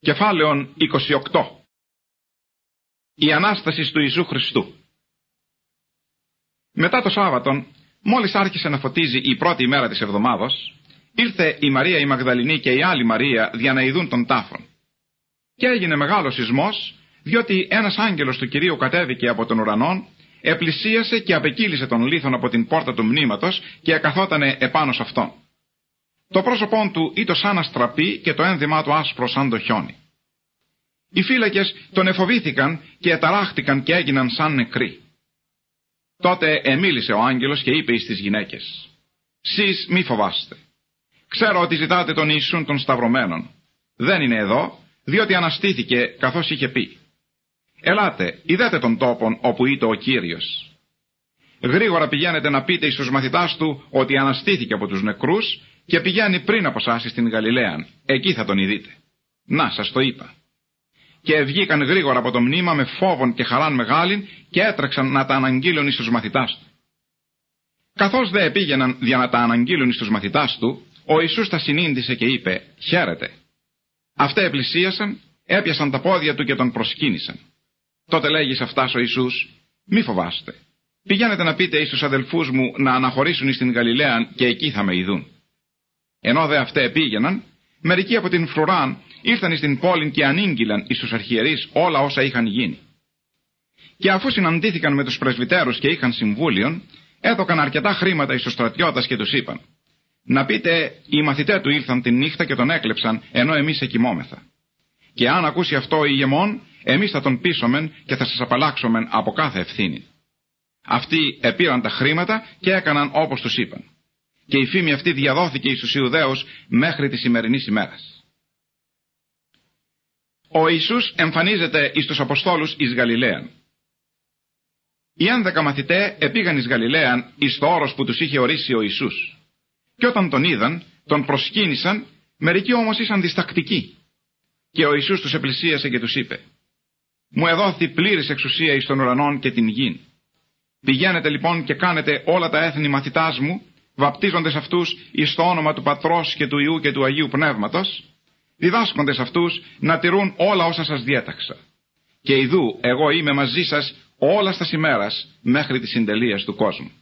Κεφάλαιον 28. Η Ανάσταση του Ιησού Χριστού. Μετά το Σάββατον, μόλις άρχισε να φωτίζει η πρώτη ημέρα της εβδομάδος, ήρθε η Μαρία η Μαγδαληνή και η άλλη Μαρία για να ειδούν τον τάφον. Και έγινε μεγάλος σεισμός, διότι ένας άγγελος του Κυρίου κατέβηκε από τον ουρανόν, επλησίασε και απεκύλησε τον λίθον από την πόρτα του μνήματος και εκαθότανε επάνω σε αυτόν. Το πρόσωπόν του ήταν σαν αστραπή και το ένδυμά του άσπρο σαν το χιόνι. Οι φύλακες τον εφοβήθηκαν και εταράχτηκαν και έγιναν σαν νεκροί. Τότε εμίλησε ο άγγελος και είπε εις τις γυναίκες: «Σεις μη φοβάστε. Ξέρω ότι ζητάτε τον Ιησούν των Σταυρωμένων. Δεν είναι εδώ, διότι αναστήθηκε καθώς είχε πει. Ελάτε, ειδέτε τον τόπον όπου ήταν ο Κύριος. Γρήγορα πηγαίνετε να πείτε εις τους μαθητάς του ότι αναστήθηκε από τους νεκρούς και πηγαίνει πριν από σας στην Γαλιλαία. Εκεί θα τον ειδείτε. Να, σας το είπα». Και βγήκαν γρήγορα από το μνήμα με φόβον και χαράν μεγάλην και έτρεξαν να τα αναγγείλουν εις τους μαθητάς του. Καθώς δε πήγαιναν για να τα αναγγείλουν εις τους μαθητάς του, ο Ιησούς τα συνήντησε και είπε: «Χαίρετε». Αυτέ επλησίασαν, έπιασαν τα πόδια του και τον προσκύνησαν. Τότε λέγει σε αυτάς ο Ιησούς: «Μη φοβάστε. Πηγαίνετε να πείτε εις τους αδελφούς μου να αναχωρήσουν εις την Γαλιλαία και εκεί θα με ειδούν». Ενώ δε αυτέ πήγαιναν, μερικοί από την φρουράν ήρθαν εις την πόλη και ανήγγυλαν εις τους αρχιερείς όλα όσα είχαν γίνει. Και αφού συναντήθηκαν με τους πρεσβυτέρους και είχαν συμβούλιον, έδωκαν αρκετά χρήματα εις τους στρατιώτας και τους είπαν: «Να πείτε, οι μαθητέ του ήλθαν την νύχτα και τον έκλεψαν, ενώ εμείς εκοιμόμεθα. Και αν ακούσει αυτό ο ηγεμόν, εμείς θα τον πείσομεν και θα σας απαλλάξομεν από κάθε ευθύνη». Αυτοί επήραν τα χρήματα και έκαναν όπως τους είπαν. Και η φήμη αυτή διαδόθηκε εις τους Ιουδαίους μέχρι τη σημερινής ημέρας. Ο Ιησούς εμφανίζεται εις τους Αποστόλους εις Γαλιλαίαν. Οι 11 μαθητέ επήγαν εις Γαλιλαίαν εις το όρος που τους είχε ορίσει ο Ιησούς. Και όταν τον είδαν, τον προσκύνησαν, μερικοί όμως ήσαν διστακτικοί. Και ο Ιησούς τους επλησίασε και τους είπε: «Μου εδόθη πλήρης εξουσία εις των ουρανών και την γην. Πηγαίνετε λοιπόν και κάνετε όλα τα έθνη μαθητάς μου, βαπτίζοντες αυτούς εις το όνομα του Πατρός και του Υιού και του Αγίου Πνεύματος, διδάσκοντες αυτούς να τηρούν όλα όσα σας διέταξα. Και ιδού εγώ είμαι μαζί σας όλα στα ημέρας μέχρι τη συντελείας του κόσμου».